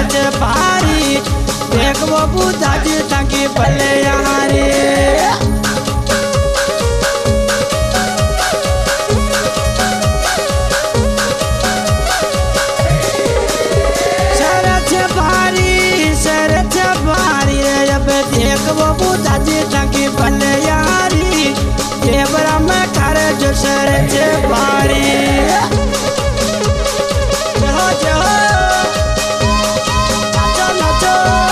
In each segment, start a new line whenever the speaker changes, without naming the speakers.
छे भारी देख वो बुधा जी ताकि भले यारी देख वो बुधा जी ताकि भले यारी ये बरा में कर जो सर छे भारी जहो जहो नाचो नाचो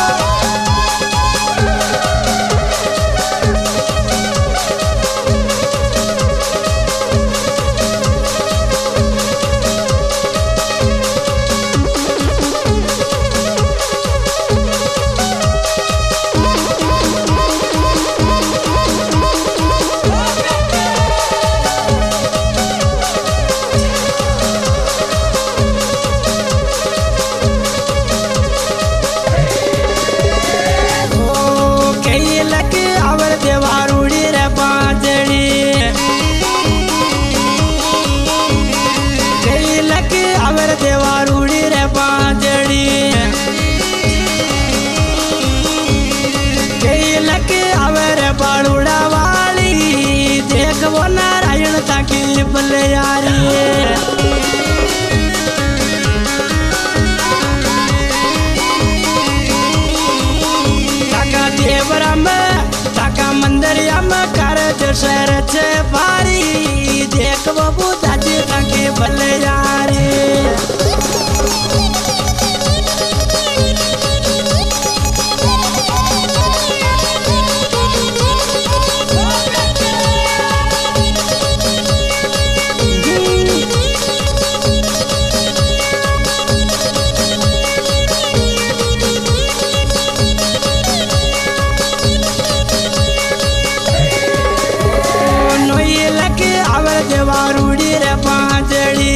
देवारूड़ी रे बाजड़ी कई लकी अवर देवारूड़ी रे बाजड़ी कई लकी अवर बालूड़ा वाली देख वो नारायण ताकि भले यारी ताका देवरा में मंदरिया में कर जो शहर छे भारी देख वो बुधा जी ताकि भले यारी देवारूड़ी रे बाजड़ी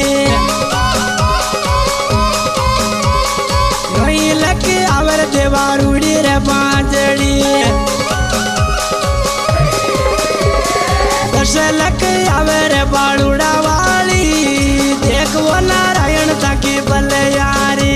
नई लकी अवर देवारूड़ी रे बाजड़ी दस लक अवर बालूड़ा वाली देख वो नारायण ताकि भले यारी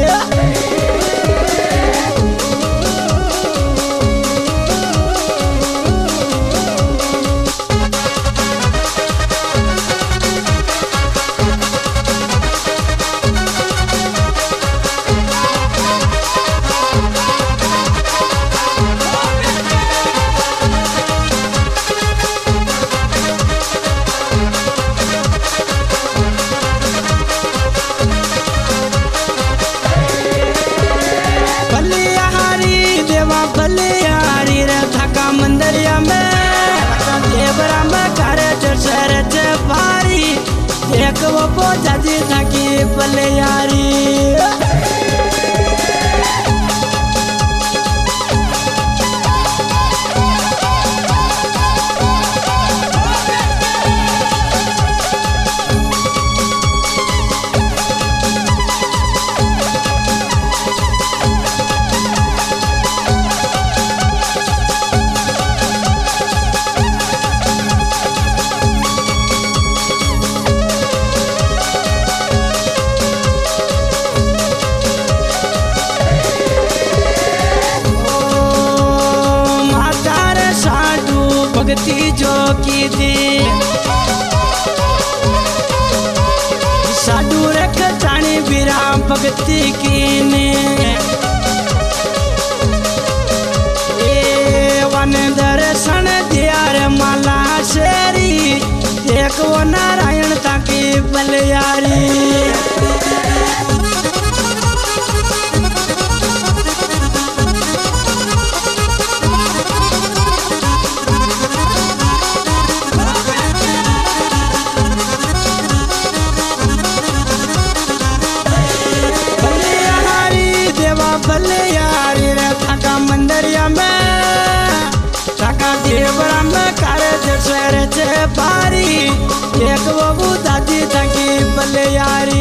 भले यारी रे थका मंदरिया में देवरा में कर जो सर छे भारी देख वो बुधा जी ताकि भले यारी भक्ति जो की थी साधु रख जानी बिरा भक्ति की ने वन दर्शन दियार माला शेरी देख वो नारायण ताकि भले यारी भले यारी रे थका मंदरिया में थका देवरा में कर जो सर छे भारी देख वो बुधा जी ताकि भले यारी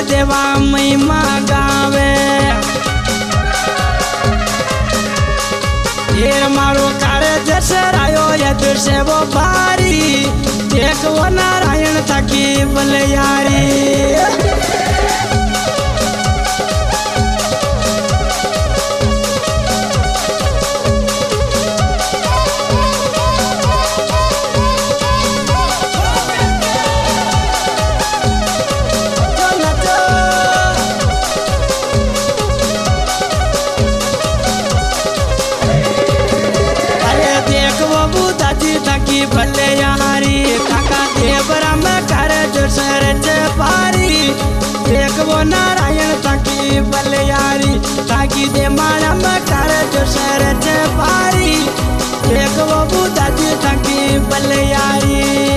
देवा महिमा गावे हीर मारो कारे दशरायो ये दृश्य वो भारी एक वो नारायण थकी बलियारी थकी भले यारी काका देवरा में कर जो सरच पारी एक वो नारायण थकी भले यारी ताकि दे मारा में कर जो सरच पारी एक वो बुद्धा जी थकी भले यारी